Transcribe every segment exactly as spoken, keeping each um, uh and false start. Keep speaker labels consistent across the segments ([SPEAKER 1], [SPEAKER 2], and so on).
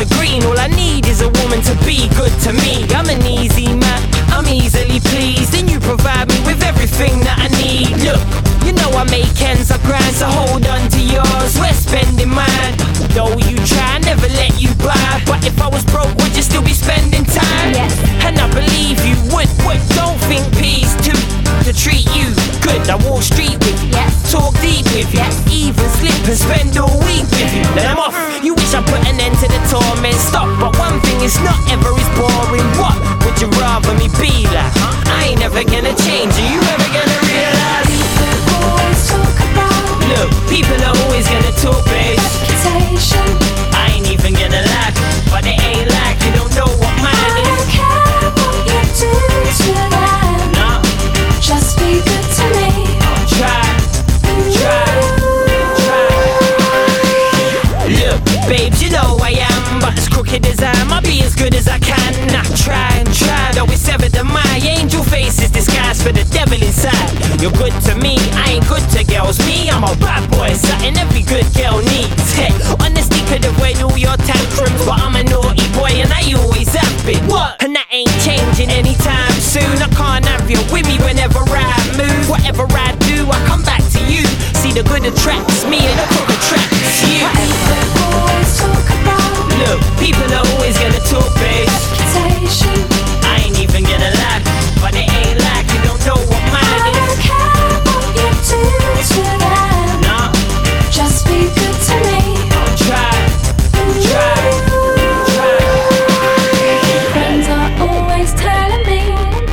[SPEAKER 1] to green. All I need is a woman to be good to me. I'm an easy man, I'm easily pleased, and you provide me with everything that I need. Look, you know I make ends, I grind, so hold on to yours, we're spending mine. Though you try, I never let you buy, but if I was broke, would you still be spending time?
[SPEAKER 2] Yes.
[SPEAKER 1] And I believe you would, would. Don't think P's too to treat you good. I walk street with you,
[SPEAKER 2] Yes.
[SPEAKER 1] talk deep with you,
[SPEAKER 2] Yes.
[SPEAKER 1] even slip and spend all week with you. Then I'm off. You wish I put an end to the torment. Stop, but one thing is not ever is boring. What would you rather me be like? I ain't never gonna change. Are you ever gonna realize?
[SPEAKER 2] Always talk about
[SPEAKER 1] Look, people are always gonna talk, babe.
[SPEAKER 2] reputation.
[SPEAKER 1] I ain't even gonna lie, but they ain't like you don't know what
[SPEAKER 2] I
[SPEAKER 1] mine is.
[SPEAKER 2] don't care what you do to them.
[SPEAKER 1] No,
[SPEAKER 2] Just be good to me.
[SPEAKER 1] try, try, try. Look, babes, you know I am, but as crooked as I am, I'll be as good as I can. I try and try, though it's ever the my angel face is disguised for the devil inside. You're good to me, I ain't good to girls. Me, I'm a bad boy, something every good girl needs. Hey, honesty could avoid all your tantrums, but I'm a naughty boy and I always have been. What? And that ain't changing anytime soon. I can't have you with me whenever I move. Whatever I do, I come back to you. See the good attracts me and the crook attracts you.
[SPEAKER 2] Always talk about
[SPEAKER 1] Look, people are always gonna talk, babe.
[SPEAKER 2] reputation.
[SPEAKER 1] I ain't even gonna lie, but they ain't like you don't know what
[SPEAKER 2] I
[SPEAKER 1] mine is.
[SPEAKER 2] don't care what you do to them.
[SPEAKER 1] No,
[SPEAKER 2] Just be good to me.
[SPEAKER 1] try, try, try.
[SPEAKER 2] Friends are always telling me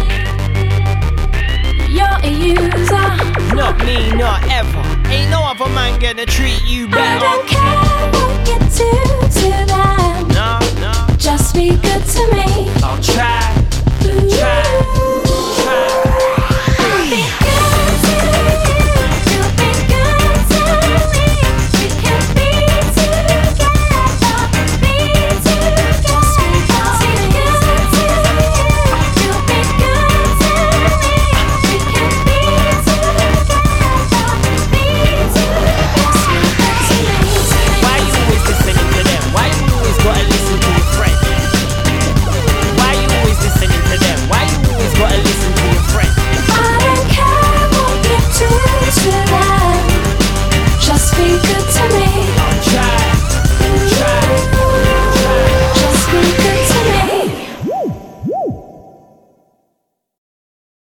[SPEAKER 2] you're a user.
[SPEAKER 1] Not me, not ever. Ain't no other man gonna treat you
[SPEAKER 2] I
[SPEAKER 1] better.
[SPEAKER 2] don't care what you do to them.
[SPEAKER 1] No, no,
[SPEAKER 2] Just be good to me.
[SPEAKER 1] I'll try, try.